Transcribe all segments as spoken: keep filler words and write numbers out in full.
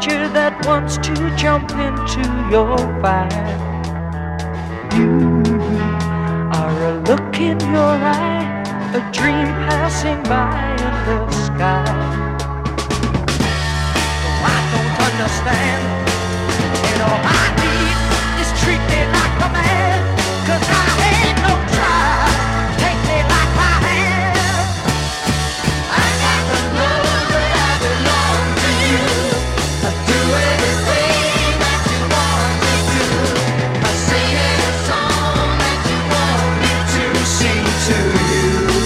creature that wants to jump into your fire. You are a look in your eye, a dream passing by in the sky. Oh, I don't understand, and all I need is treat me like a man, 'cause I ain't no child, take me like I am. I got to know that I belong to you. I do anything that you want me to. I sing any song that you want me to sing to you.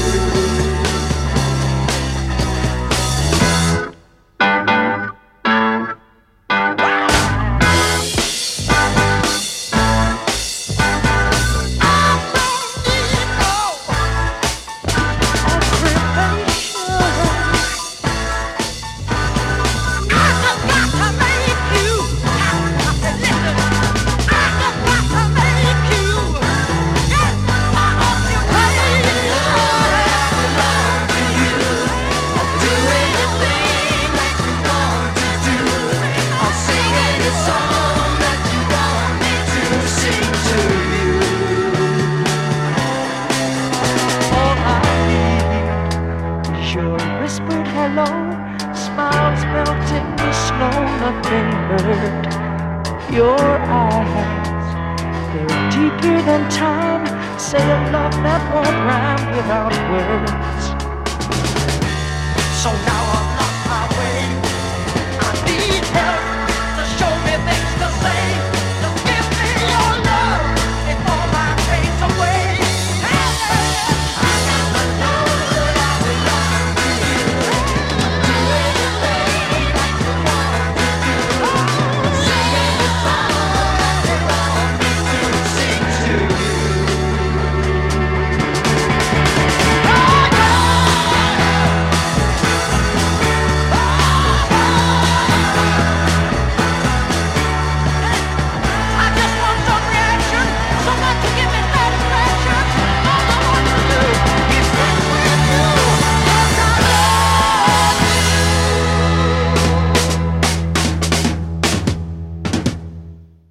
Your eyes, they're deeper than time. Say a love that won't rhyme without words. So now